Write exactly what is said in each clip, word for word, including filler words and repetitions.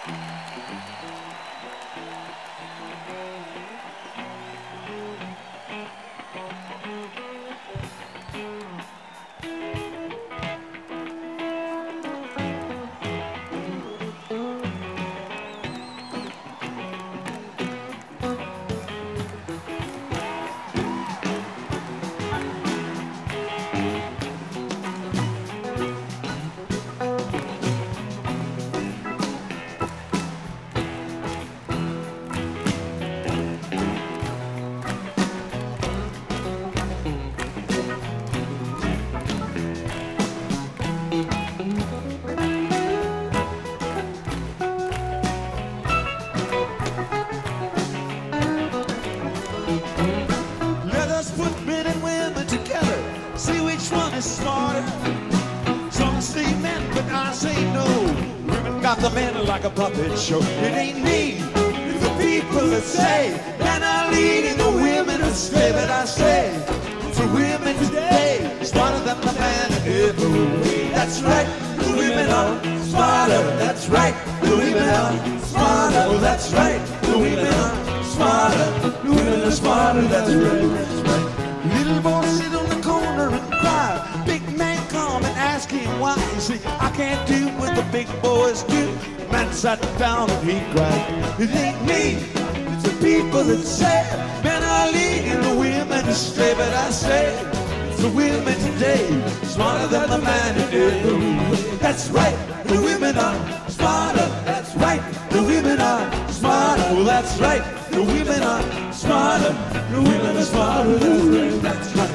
Let us put men and women together, see which one is smarter. Some say men, but I say no. Women got the men like a puppet show. It ain't me, it's the people that say men are leading the women astray. But I say, for women today, smarter than the man ever way. That's right, the women are smarter. That's right, the women are smarter. Oh, that's right, the women are smarter. The women are smarter. That's right, that's right. Little boy sit on the corner and cry. Big man come and ask him why. You see, I can't do what the big boys do. Man sat down and he cried. It ain't me, it's the people that say men are leading the women astray. But I say, it's the women today, smarter than the man in every way. That's right, the women are smarter. That's right, the women are smarter. Well, that's right, the women are smarter. The women are smarter. That's right, that's right.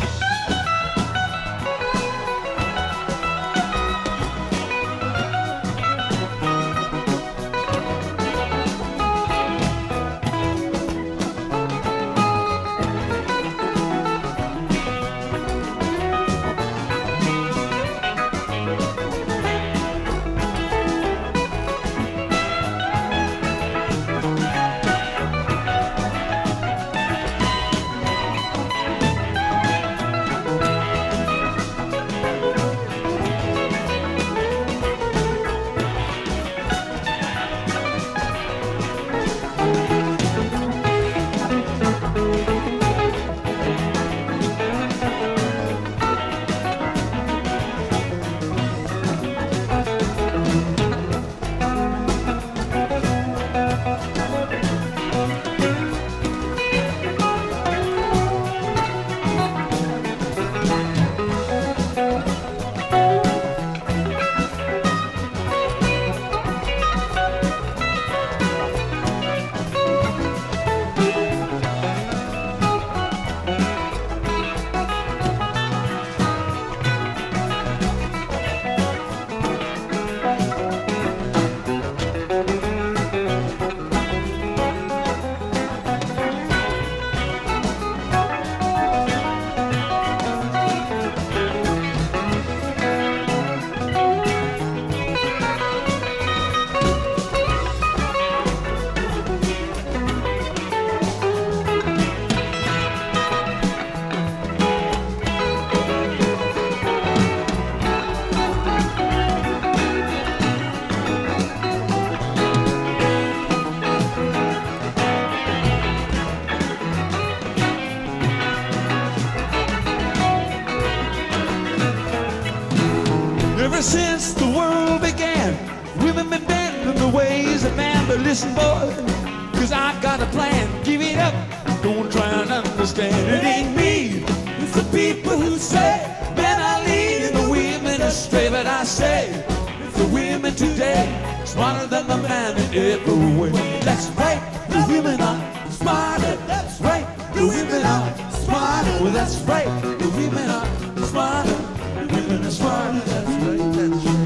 Ever since the world began, women been bending the ways of man. But listen, boy, cause I got a plan. Give it up, don't try and understand. It ain't me, it's the people who say men are leading the women astray. But I say, it's the women today, smarter than the man in every way. That's right, the women are smarter. That's right, the women are smarter. Well, that's right, the women are smarter. The women are smarter. That's right, that's right.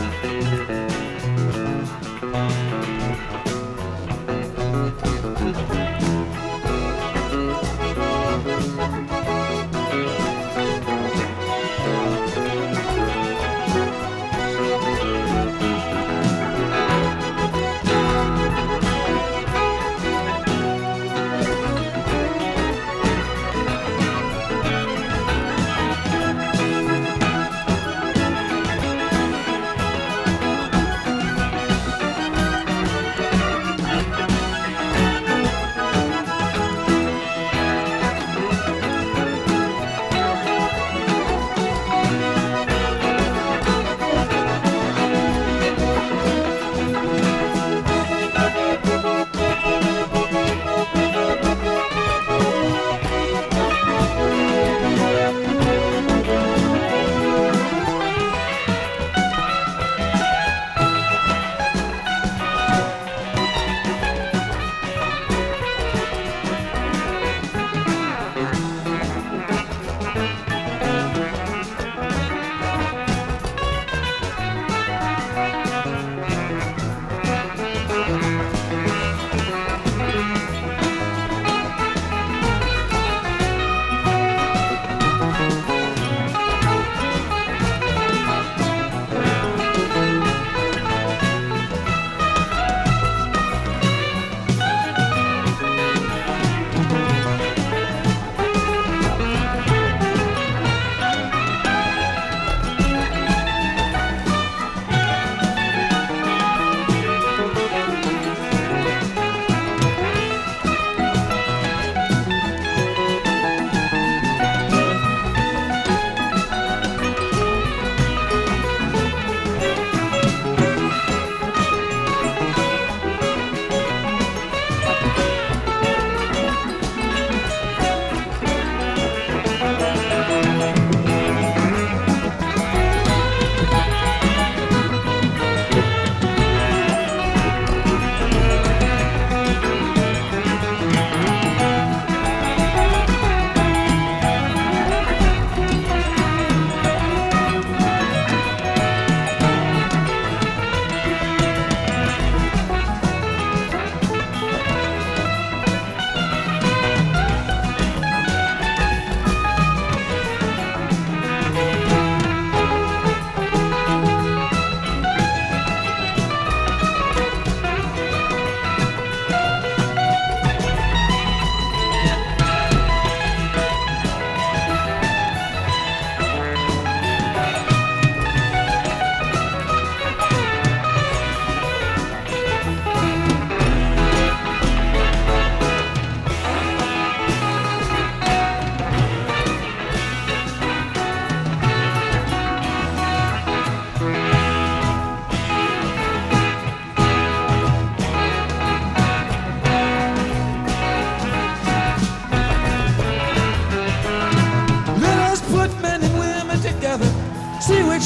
Thank you.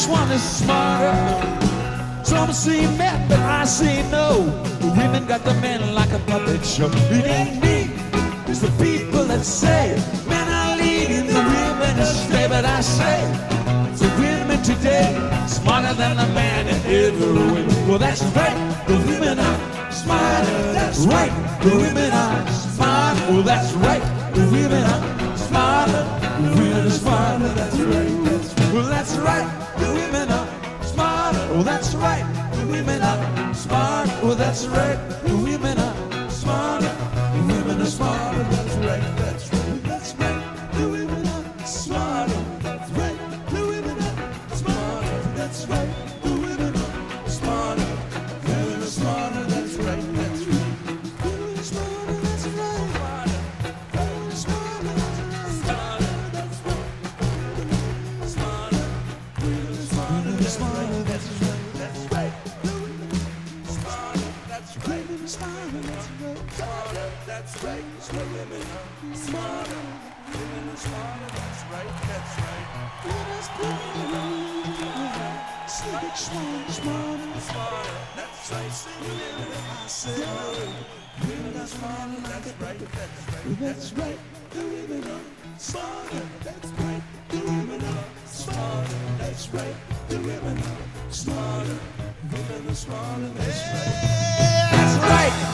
which one is smarter? Some say men, but I say no. The women got the men like a puppet show. It ain't me, it's the people that say men are leading, the women astray. But I say the women today smarter than the man in every way. Well, that's right, the women are smarter. That's right, the women are smart. Well, that's right, the women are smarter. The women are smarter. That's right. That's right. Well, that's right, the women are smarter. Oh, that's right, the women are smart. Oh, that's right, the women are smarter. The women are smarter. That's right. That's right. That's right, the women are smarter. That's right, the women are smarter. That's right, the women are smarter. Women are smarter. That's right. That's right. Women are smarter. That's right. Women are smarter. That's right. That's right. Smarter. Women are smarter. That's right. That's right. That's right. Smarter. That's right. Women are smarter. That's right. Smarter. That's right. Women are smarter. Women are smarter. That's right. That's right. Women are smarter. Smarter. Smarter. Smarter. That's right. Women are smarter. Women are smarter. That's right. That's right. That's right. The women are smarter. That's right. The women are smarter. That's right. The women are smarter. Women are smarter. That's right. That's right.